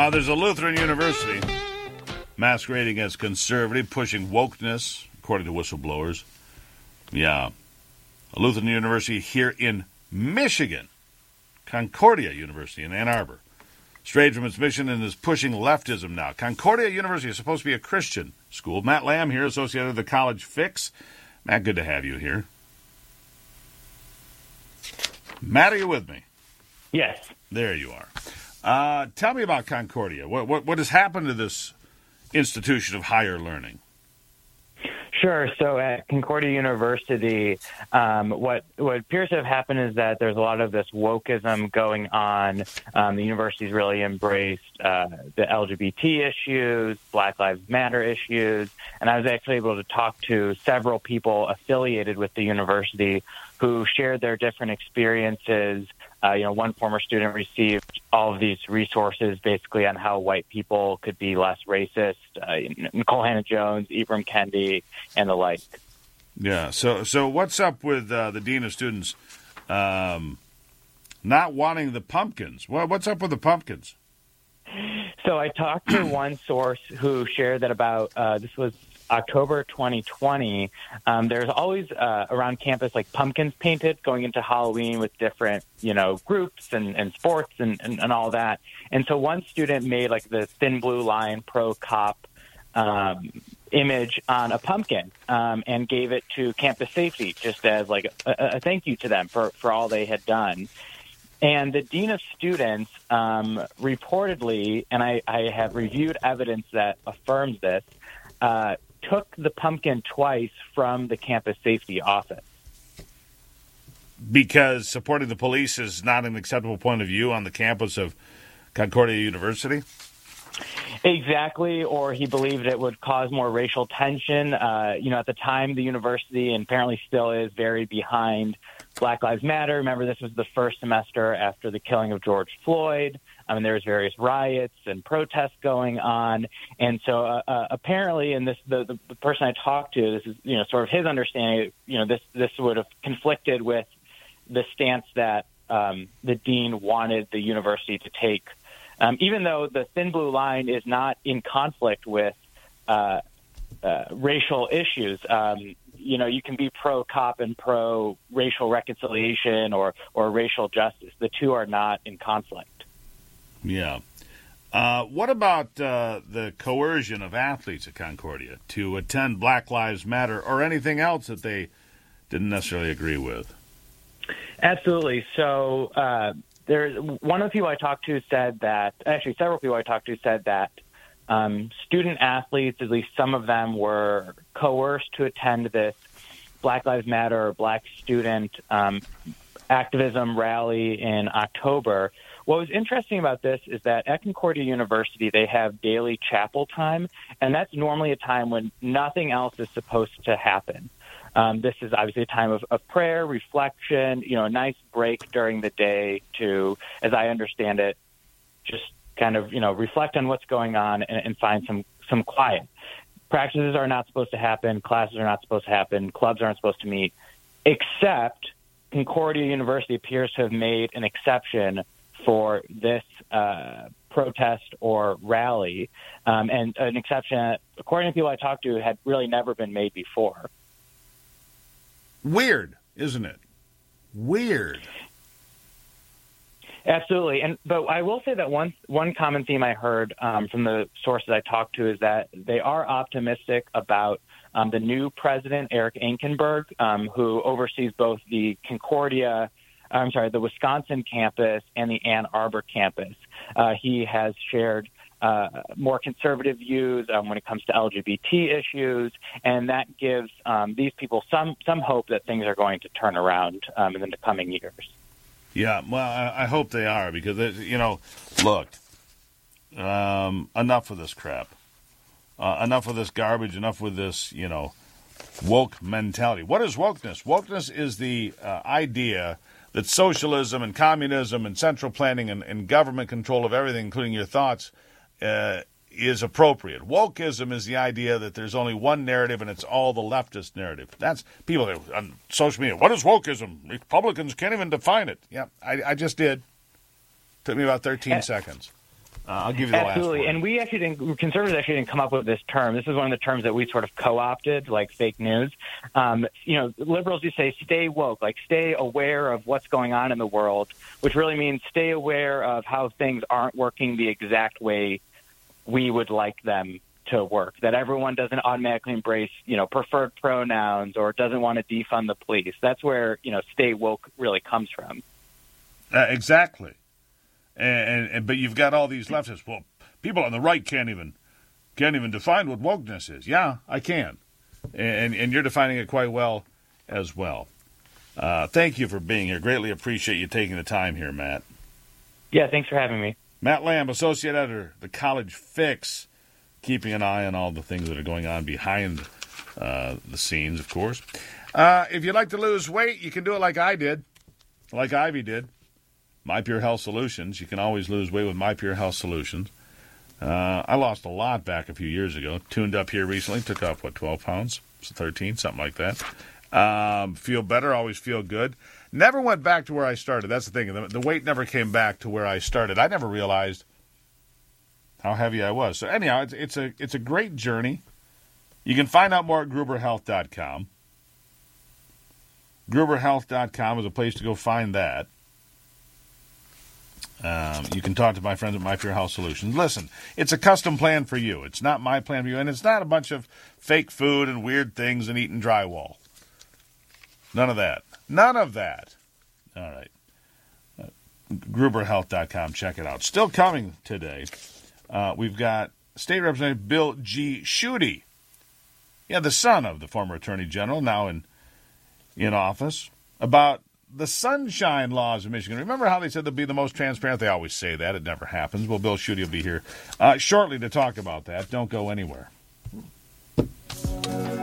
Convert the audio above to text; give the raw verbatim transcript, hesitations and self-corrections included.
Uh, there's a Lutheran university masquerading as conservative, pushing wokeness, according to whistleblowers. Yeah. A Lutheran university here in Michigan, Concordia University in Ann Arbor, strayed from its mission and is pushing leftism now. Concordia University is supposed to be a Christian school. Matt Lamb here, associated with the College Fix. Matt, good to have you here. Matt, are you with me? Yes. There you are. Uh, tell me about Concordia. What, what what has happened to this institution of higher learning? Sure. So at Concordia University, um, what what appears to have happened is that there's a lot of this wokeism going on. Um, the university's really embraced uh, the L G B T issues, Black Lives Matter issues, and I was actually able to talk to several people affiliated with the university who shared their different experiences. Uh, you know, one former student received all of these resources basically on how white people could be less racist. Uh, Nicole Hannah-Jones, Ibram Kendi, and the like. Yeah. So, so what's up with uh, the dean of students um, not wanting the pumpkins? Well, what's up with the pumpkins? So I talked to one source who shared that about uh, this was October twenty twenty, um, there's always uh, around campus like pumpkins painted going into Halloween with different, you know, groups and, and sports and, and, and all that. And so one student made like the Thin Blue Line pro cop um, image on a pumpkin um, and gave it to campus safety just as like a, a thank you to them for, for all they had done. And the dean of students um, reportedly, and I, I have reviewed evidence that affirms this, uh, took the pumpkin twice from the campus safety office. Because supporting the police is not an acceptable point of view on the campus of Concordia University? Exactly, or he believed it would cause more racial tension. Uh, you know, at the time, the university, and apparently still is, very behind Black Lives Matter. Remember, this was the first semester after the killing of George Floyd. I mean, there was various riots and protests going on. And so uh, uh, apparently, and this the, the, the person I talked to, this is, you know, sort of his understanding, you know, this, this would have conflicted with the stance that um, the dean wanted the university to take. Um, even though the Thin Blue Line is not in conflict with uh, uh, racial issues, um, you know, you can be pro-cop and pro-racial reconciliation or, or racial justice. The two are not in conflict. Yeah. Uh, what about uh, the coercion of athletes at Concordia to attend Black Lives Matter or anything else that they didn't necessarily agree with? Absolutely. So uh, there, one of the people I talked to said that, actually several people I talked to said that um, student athletes, at least some of them, were coerced to attend this Black Lives Matter or Black student um, activism rally in October. What was interesting about this is that at Concordia University, they have daily chapel time, and that's normally a time when nothing else is supposed to happen. Um, this is obviously a time of, of prayer, reflection, you know, a nice break during the day to, as I understand it, just kind of, you know, reflect on what's going on and, and find some, some quiet. Practices are not supposed to happen. Classes are not supposed to happen. Clubs aren't supposed to meet, except Concordia University appears to have made an exception for this uh, protest or rally, um, and an exception that, according to people I talked to, had really never been made before. Weird, isn't it? Weird. Absolutely, and but I will say that one one common theme I heard um, from the sources I talked to is that they are optimistic about um, the new president, Eric Ankenberg, um, who oversees both the Concordia. I'm sorry, the Wisconsin campus and the Ann Arbor campus. Uh, he has shared uh, more conservative views um, when it comes to L G B T issues, and that gives um, these people some some hope that things are going to turn around um, in the coming years. Yeah, well, I, I hope they are because, you know, look, um, enough of this crap. Uh, enough of this garbage, enough with this, you know, woke mentality. What is wokeness? Wokeness is the uh, idea that socialism and communism and central planning and, and government control of everything, including your thoughts, uh, is appropriate. Wokeism is the idea that there's only one narrative and it's all the leftist narrative. That's people on social media. What is wokeism? Republicans can't even define it. Yeah, I, I just did. Took me about thirteen seconds. Uh, I'll give you the Absolutely. last one. And we actually didn't, conservatives actually didn't come up with this term. This is one of the terms that we sort of co-opted, like fake news. Um, you know, liberals do say stay woke, like stay aware of what's going on in the world, which really means stay aware of how things aren't working the exact way we would like them to work, that everyone doesn't automatically embrace, you know, preferred pronouns or doesn't want to defund the police. That's where, you know, stay woke really comes from. Uh, exactly. And, and but you've got all these leftists. Well, people on the right can't even can't even define what wokeness is. Yeah, I can, and and you're defining it quite well as well. Uh, thank you for being here. Greatly appreciate you taking the time here, Matt. Yeah, thanks for having me. Matt Lamb, associate editor, The College Fix, keeping an eye on all the things that are going on behind uh, the scenes, of course. Uh, if you'd like to lose weight, you can do it like I did, like Ivy did. My Pure Health Solutions. You can always lose weight with My Pure Health Solutions. Uh, I lost a lot back a few years ago. Tuned up here recently. Took off, what, twelve pounds? thirteen, something like that. Um, feel better. Always feel good. Never went back to where I started. That's the thing. The, the weight never came back to where I started. I never realized how heavy I was. So anyhow, it's, it's a it's a great journey. You can find out more at gruber health dot com. gruber health dot com is a place to go find that. Um, you can talk to my friends at My Pure Health Solutions. Listen, it's a custom plan for you. It's not my plan for you, and it's not a bunch of fake food and weird things and eating drywall. None of that. None of that. All right. Uh, gruber health dot com. Check it out. Still coming today. Uh, we've got State Representative Bill G. Schuette. Yeah, the son of the former Attorney General, now in in office, about the sunshine laws of Michigan. Remember how they said they'll be the most transparent? They always say that. It never happens. Well, Bill Schuette will be here uh, shortly to talk about that. Don't go anywhere.